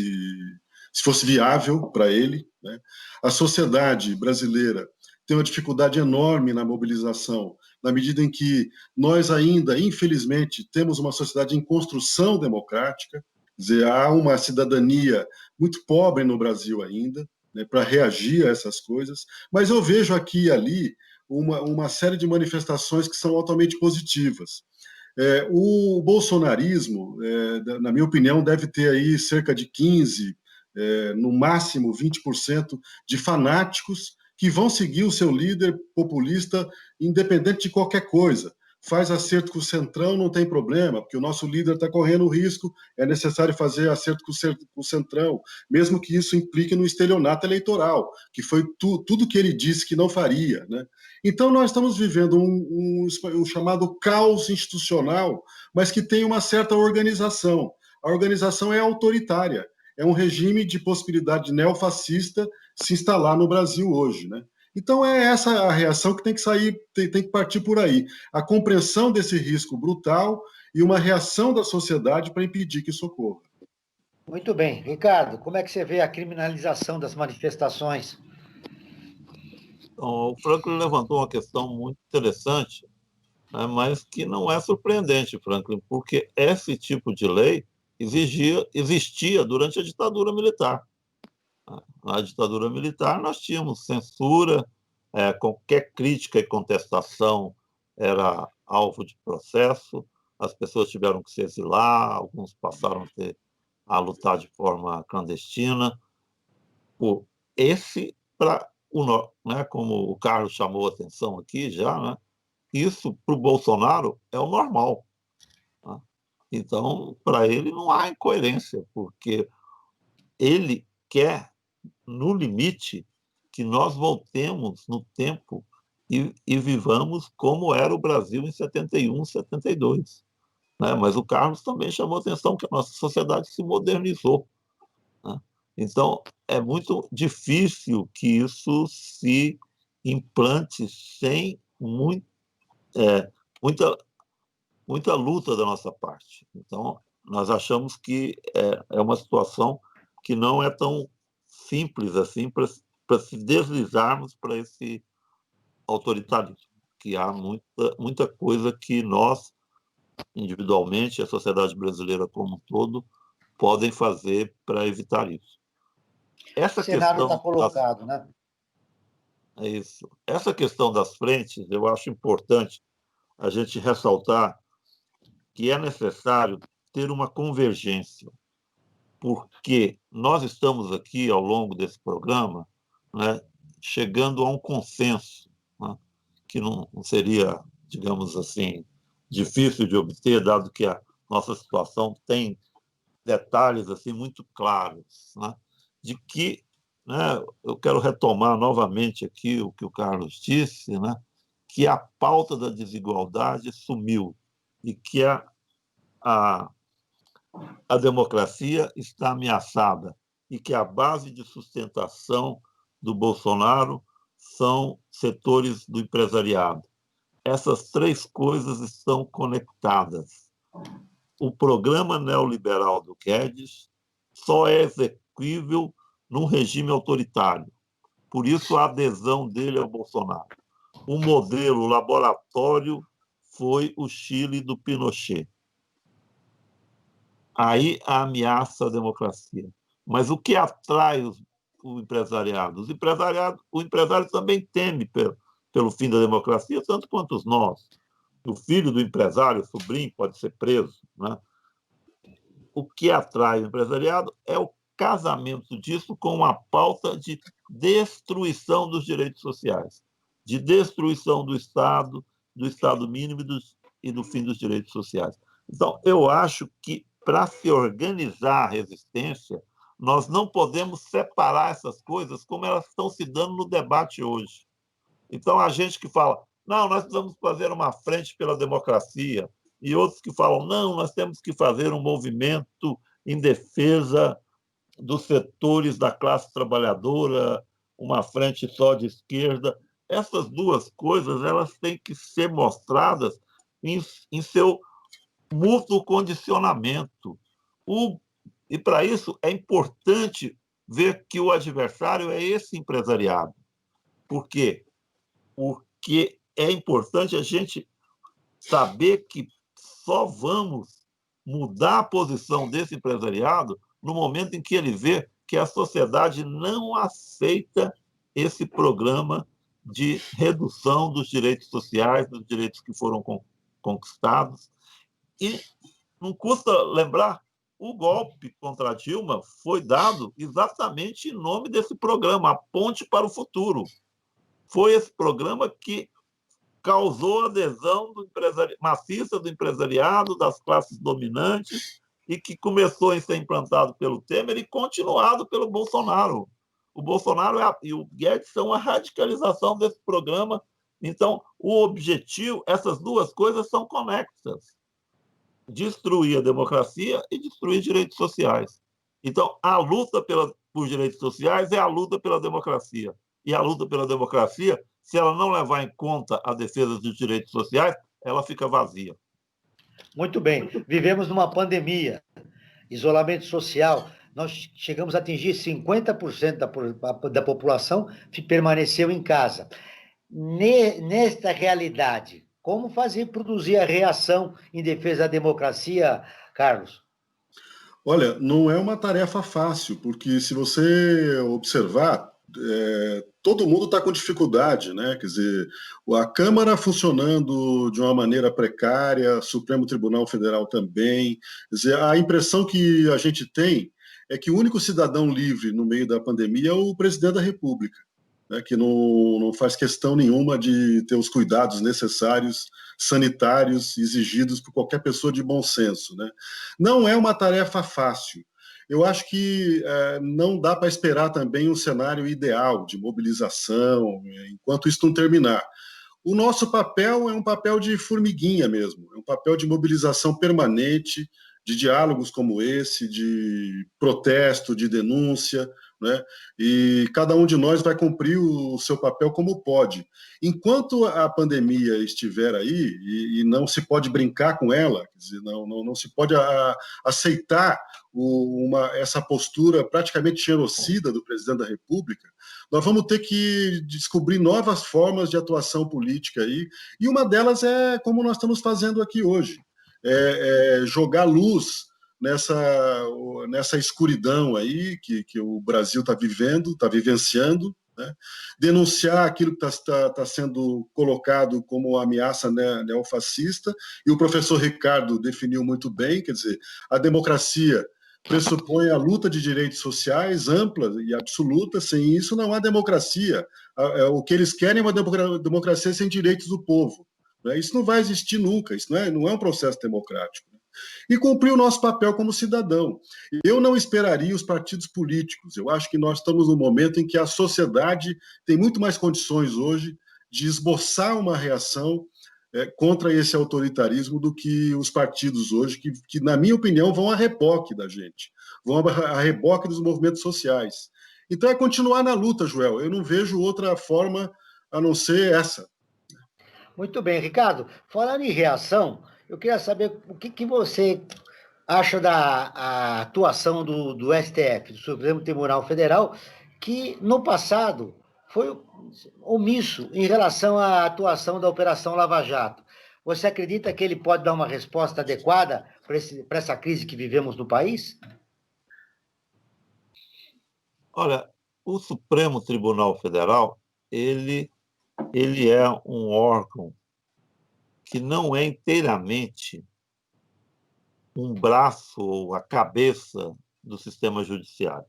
se fosse viável para ele, né? A sociedade brasileira tem uma dificuldade enorme na mobilização, na medida em que nós ainda, infelizmente, temos uma sociedade em construção democrática, quer dizer, há uma cidadania muito pobre no Brasil ainda, né, para reagir a essas coisas, mas eu vejo aqui e ali uma, uma série de manifestações que são altamente positivas. É, o bolsonarismo, é, na minha opinião, deve ter aí cerca de quinze, É, no máximo vinte por cento de fanáticos que vão seguir o seu líder populista independente de qualquer coisa. Faz acerto com o Centrão, não tem problema, porque o nosso líder está correndo risco, é necessário fazer acerto com o Centrão, mesmo que isso implique no estelionato eleitoral, que foi tu, tudo que ele disse que não faria, né? Então nós estamos vivendo um, um, um chamado caos institucional, mas que tem uma certa organização. A organização é autoritária. É um regime de possibilidade neofascista se instalar no Brasil hoje, né? Então é essa a reação que tem que sair, tem, tem que partir por aí. A compreensão desse risco brutal e uma reação da sociedade para impedir que isso ocorra. Muito bem. Ricardo, como é que você vê a criminalização das manifestações? Então, o Franklin levantou uma questão muito interessante, né, mas que não é surpreendente, Franklin, porque esse tipo de lei Exigia, existia durante a ditadura militar. Na ditadura militar, nós tínhamos censura, é, qualquer crítica e contestação era alvo de processo, as pessoas tiveram que se exilar, alguns passaram a, ter, a lutar de forma clandestina, Pô, esse, para o, né, como o Carlos chamou a atenção aqui já, né, isso para o Bolsonaro é o normal. Né? Então, para ele não há incoerência, porque ele quer, no limite, que nós voltemos no tempo e, e vivamos como era o Brasil em setenta e um, setenta e dois. Né? Mas o Carlos também chamou a atenção que a nossa sociedade se modernizou. Né? Então, é muito difícil que isso se implante sem muito, é, muita, muita luta da nossa parte. Então, nós achamos que é, é uma situação que não é tão simples assim para se deslizarmos para esse autoritarismo, que há muita, muita coisa que nós, individualmente, a sociedade brasileira como um todo, podem fazer para evitar isso. Essa o cenário está questão colocado, das, né? é isso. Essa questão das frentes, eu acho importante a gente ressaltar que é necessário ter uma convergência, porque nós estamos aqui, ao longo desse programa, né, chegando a um consenso, né, que não, não seria, digamos assim, difícil de obter, dado que a nossa situação tem detalhes assim muito claros, né, de que, né, eu quero retomar novamente aqui o que o Carlos disse, né, que a pauta da desigualdade sumiu e que a, a a democracia está ameaçada e que a base de sustentação do Bolsonaro são setores do empresariado. Essas três coisas estão conectadas. O programa neoliberal do Guedes só é execuível num regime autoritário. Por isso, a adesão dele ao Bolsonaro. O modelo o laboratório foi o Chile do Pinochet. Aí a ameaça à democracia. Mas o que atrai os, o empresariado? Os empresariado? O empresário também teme pelo, pelo fim da democracia, tanto quanto nós. O filho do empresário, o sobrinho, pode ser preso. Né? O que atrai o empresariado é o casamento disso com uma pauta de destruição dos direitos sociais, de destruição do Estado, do Estado mínimo e, dos, e do fim dos direitos sociais. Então, eu acho que para se organizar a resistência, nós não podemos separar essas coisas como elas estão se dando no debate hoje. Então, a gente que fala, não, nós precisamos fazer uma frente pela democracia, e outros que falam, não, nós temos que fazer um movimento em defesa dos setores da classe trabalhadora, uma frente só de esquerda. Essas duas coisas elas têm que ser mostradas em, em seu mútuo condicionamento. O, e, para isso, é importante ver que o adversário é esse empresariado. Por quê? Porque é importante a gente saber que só vamos mudar a posição desse empresariado no momento em que ele vê que a sociedade não aceita esse programa de redução dos direitos sociais, dos direitos que foram conquistados. E não custa lembrar, o golpe contra a Dilma foi dado exatamente em nome desse programa, a Ponte para o Futuro. Foi esse programa que causou adesão do empresari... maciça do empresariado, das classes dominantes, e que começou a ser implantado pelo Temer e continuado pelo Bolsonaro. O Bolsonaro e o Guedes são a radicalização desse programa. Então, o objetivo, essas duas coisas são conexas. Destruir a democracia e destruir direitos sociais. Então, a luta pela, por direitos sociais é a luta pela democracia. E a luta pela democracia, se ela não levar em conta a defesa dos direitos sociais, ela fica vazia. Muito bem. Vivemos numa pandemia, isolamento social. Nós chegamos a atingir cinquenta por cento da, da população que permaneceu em casa. Nesta realidade, como fazer produzir a reação em defesa da democracia, Carlos? Olha, não é uma tarefa fácil, porque se você observar, é, todo mundo está com dificuldade, né? Quer dizer, a Câmara funcionando de uma maneira precária, Supremo Tribunal Federal também. Quer dizer, a impressão que a gente tem é que o único cidadão livre no meio da pandemia é o presidente da República, né, que não, não faz questão nenhuma de ter os cuidados necessários, sanitários, exigidos por qualquer pessoa de bom senso, né? Não é uma tarefa fácil. Eu acho que é, não dá para esperar também um cenário ideal de mobilização, enquanto isso não terminar. O nosso papel é um papel de formiguinha mesmo, é um papel de mobilização permanente, de diálogos como esse, de protesto, de denúncia, né? E cada um de nós vai cumprir o seu papel como pode. Enquanto a pandemia estiver aí, e, e não se pode brincar com ela, quer dizer, não, não, não se pode a, aceitar o, uma, essa postura praticamente genocida do presidente da República, nós vamos ter que descobrir novas formas de atuação política aí, e uma delas é como nós estamos fazendo aqui hoje, é, é jogar luz nessa, nessa escuridão aí que, que o Brasil está vivendo, está vivenciando, né? Denunciar aquilo que está tá, tá sendo colocado como ameaça neofascista, e o professor Ricardo definiu muito bem, quer dizer, a democracia pressupõe a luta de direitos sociais ampla e absoluta, sem isso não há democracia. O que eles querem é uma democracia sem direitos do povo. Isso não vai existir nunca, isso não é, não é um processo democrático. E cumprir o nosso papel como cidadão. Eu não esperaria os partidos políticos, eu acho que nós estamos num momento em que a sociedade tem muito mais condições hoje de esboçar uma reação é, contra esse autoritarismo do que os partidos hoje, que, que, na minha opinião, vão a reboque da gente, vão a reboque dos movimentos sociais. Então é continuar na luta, Joel, eu não vejo outra forma a não ser essa. Muito bem, Ricardo. Falando em reação, eu queria saber o que, que você acha da a atuação do, do S T F, do Supremo Tribunal Federal, que no passado foi omisso em relação à atuação da Operação Lava Jato. Você acredita que ele pode dar uma resposta adequada para essa crise que vivemos no país? Olha, o Supremo Tribunal Federal, ele ele é um órgão que não é inteiramente um braço ou a cabeça do sistema judiciário.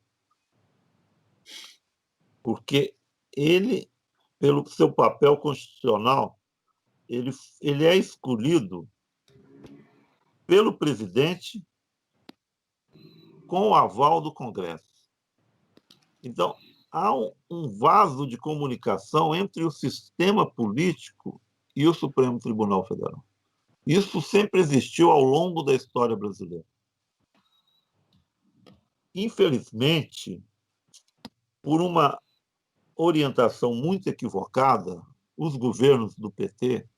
Porque ele, pelo seu papel constitucional, ele, ele é escolhido pelo presidente com o aval do Congresso. Então, há um, um vaso de comunicação entre o sistema político e o Supremo Tribunal Federal. Isso sempre existiu ao longo da história brasileira. Infelizmente, por uma orientação muito equivocada, os governos do P T,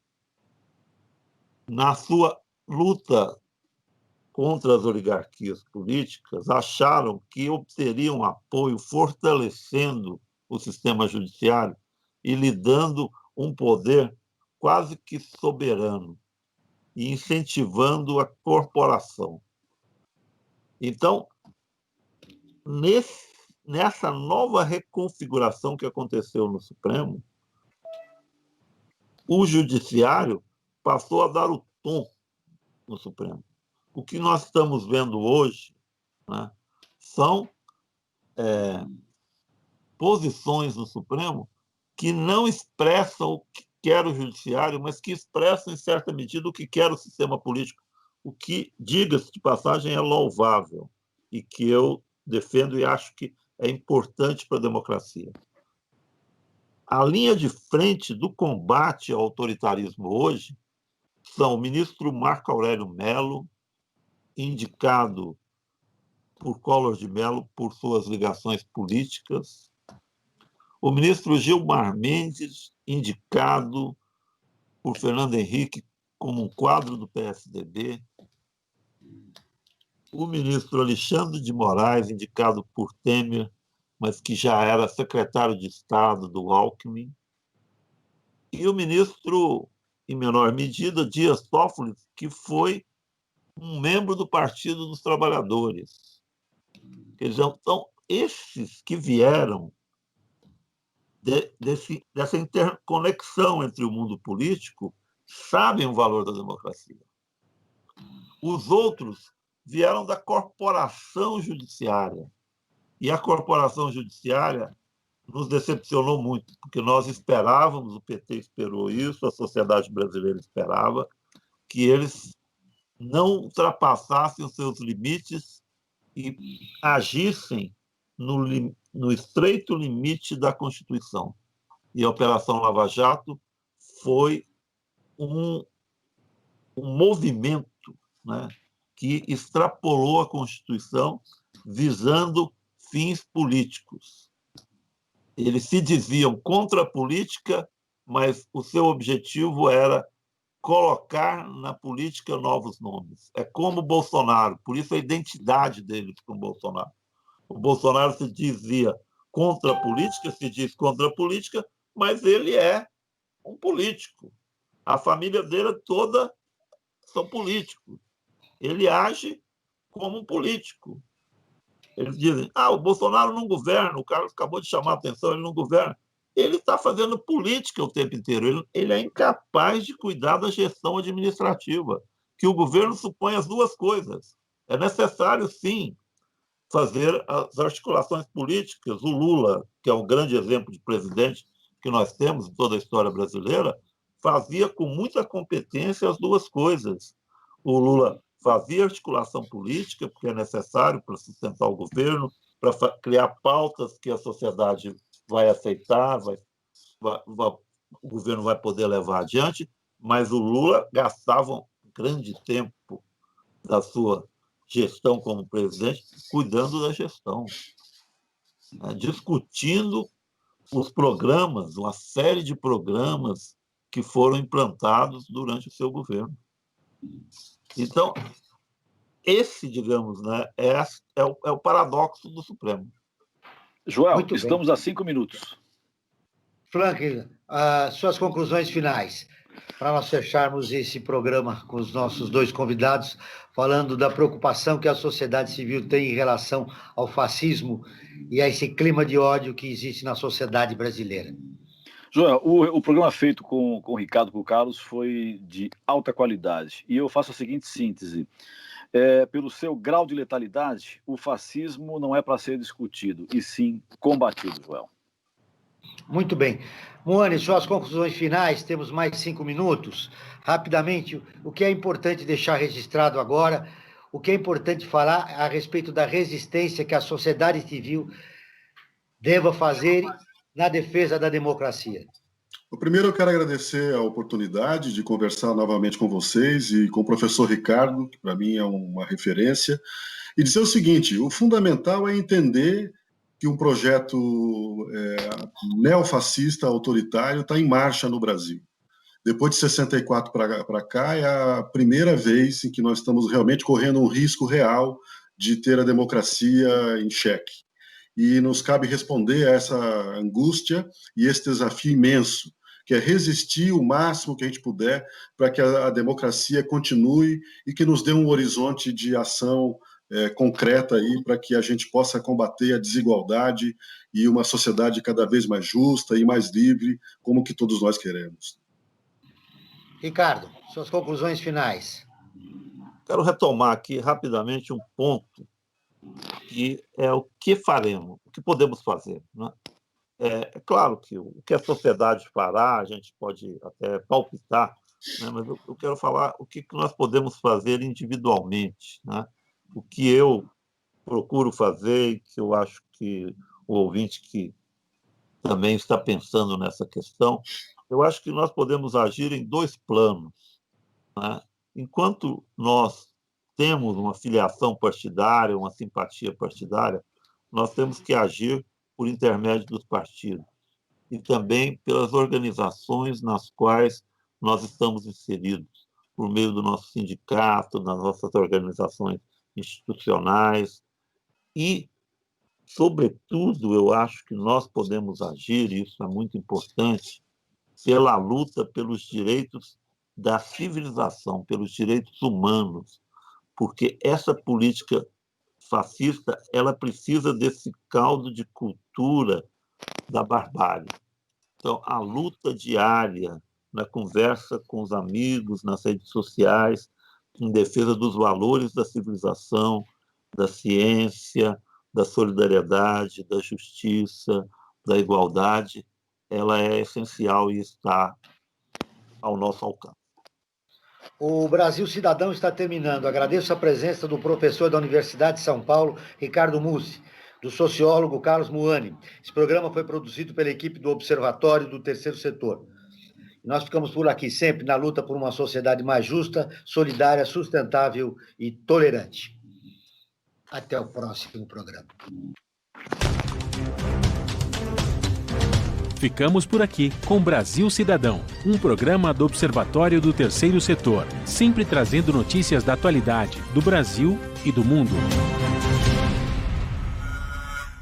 na sua luta contra as oligarquias políticas, acharam que obteriam apoio fortalecendo o sistema judiciário e lhe dando um poder quase que soberano e incentivando a corporação. Então, nesse, nessa nova reconfiguração que aconteceu no Supremo, o Judiciário passou a dar o tom no Supremo. O que nós estamos vendo hoje, né, são é, posições no Supremo que não expressam o que quer o Judiciário, mas que expressam, em certa medida, o que quer o sistema político. O que, diga-se de passagem, é louvável e que eu defendo e acho que é importante para a democracia. A linha de frente do combate ao autoritarismo hoje são o ministro Marco Aurélio Mello, indicado por Collor de Mello por suas ligações políticas, o ministro Gilmar Mendes, indicado por Fernando Henrique como um quadro do P S D B, o ministro Alexandre de Moraes, indicado por Temer, mas que já era secretário de Estado do Alckmin, e o ministro, em menor medida, Dias Toffoli, que foi um membro do Partido dos Trabalhadores. Então, esses que vieram de, desse, dessa interconexão entre o mundo político sabem o valor da democracia. Os outros vieram da corporação judiciária. E a corporação judiciária nos decepcionou muito, porque nós esperávamos, o P T esperou isso, a sociedade brasileira esperava, que eles não ultrapassassem os seus limites e agissem no, no estreito limite da Constituição. E a Operação Lava Jato foi um, um movimento, né, que extrapolou a Constituição visando fins políticos. Eles se diziam contra a política, mas o seu objetivo era colocar na política novos nomes. É como o Bolsonaro, por isso a identidade dele com o Bolsonaro. O Bolsonaro se dizia contra a política, se diz contra a política, mas ele é um político. A família dele toda são políticos. Ele age como um político. Eles dizem, ah, o Bolsonaro não governa, o cara acabou de chamar a atenção, ele não governa. Ele está fazendo política o tempo inteiro. Ele, ele é incapaz de cuidar da gestão administrativa, que o governo supõe as duas coisas. É necessário, sim, fazer as articulações políticas. O Lula, que é um grande exemplo de presidente que nós temos em toda a história brasileira, fazia com muita competência as duas coisas. O Lula fazia articulação política, porque é necessário para sustentar o governo, para criar pautas que a sociedade vai aceitar, vai, vai, vai, o governo vai poder levar adiante, mas o Lula gastava um grande tempo da sua gestão como presidente cuidando da gestão, né, discutindo os programas, uma série de programas que foram implantados durante o seu governo. Então, esse, digamos, né, é, é, o, é o paradoxo do Supremo. Joel, Muito estamos bem. a cinco minutos. Franklin, uh, suas conclusões finais, para nós fecharmos esse programa com os nossos dois convidados, falando da preocupação que a sociedade civil tem em relação ao fascismo e a esse clima de ódio que existe na sociedade brasileira. Joel, o, o programa feito com, com o Ricardo, com o Carlos, foi de alta qualidade. E eu faço a seguinte síntese. É, pelo seu grau de letalidade, o fascismo não é para ser discutido, e sim combatido, Joel. Muito bem. Moane, suas conclusões finais, temos mais cinco minutos. Rapidamente, o que é importante deixar registrado agora, o que é importante falar a respeito da resistência que a sociedade civil deva fazer na defesa da democracia. Primeiro, eu quero agradecer a oportunidade de conversar novamente com vocês e com o professor Ricardo, que para mim é uma referência, e dizer o seguinte: o fundamental é entender que um projeto é, neofascista, autoritário, está em marcha no Brasil. Depois de sessenta e quatro para cá, é a primeira vez em que nós estamos realmente correndo um risco real de ter a democracia em xeque. E nos cabe responder a essa angústia e esse desafio imenso, que é resistir o máximo que a gente puder para que a, a democracia continue e que nos dê um horizonte de ação é, concreta aí para que a gente possa combater a desigualdade e uma sociedade cada vez mais justa e mais livre, como que todos nós queremos. Ricardo, suas conclusões finais. Quero retomar aqui rapidamente um ponto que é o que faremos, o que podemos fazer, né? É, é claro que o que a sociedade fará, a gente pode até palpitar, né? Mas eu, eu quero falar o que nós podemos fazer individualmente, né? O que eu procuro fazer e que eu acho que o ouvinte que também está pensando nessa questão, eu acho que nós podemos agir em dois planos, né? Enquanto nós temos uma filiação partidária, uma simpatia partidária, nós temos que agir por intermédio dos partidos e também pelas organizações nas quais nós estamos inseridos, por meio do nosso sindicato, das nossas organizações institucionais e, sobretudo, eu acho que nós podemos agir, e isso é muito importante, pela luta pelos direitos da civilização, pelos direitos humanos, porque essa política fascista, ela precisa desse caldo de cultura da barbárie. Então, a luta diária, na conversa com os amigos, nas redes sociais, em defesa dos valores da civilização, da ciência, da solidariedade, da justiça, da igualdade, ela é essencial e está ao nosso alcance. O Brasil Cidadão está terminando. Agradeço a presença do professor da Universidade de São Paulo, Ricardo Mussi, do sociólogo Carlos Muani. Esse programa foi produzido pela equipe do Observatório do Terceiro Setor. Nós ficamos por aqui sempre na luta por uma sociedade mais justa, solidária, sustentável e tolerante. Até o próximo programa. Ficamos por aqui com Brasil Cidadão, um programa do Observatório do Terceiro Setor, sempre trazendo notícias da atualidade, do Brasil e do mundo.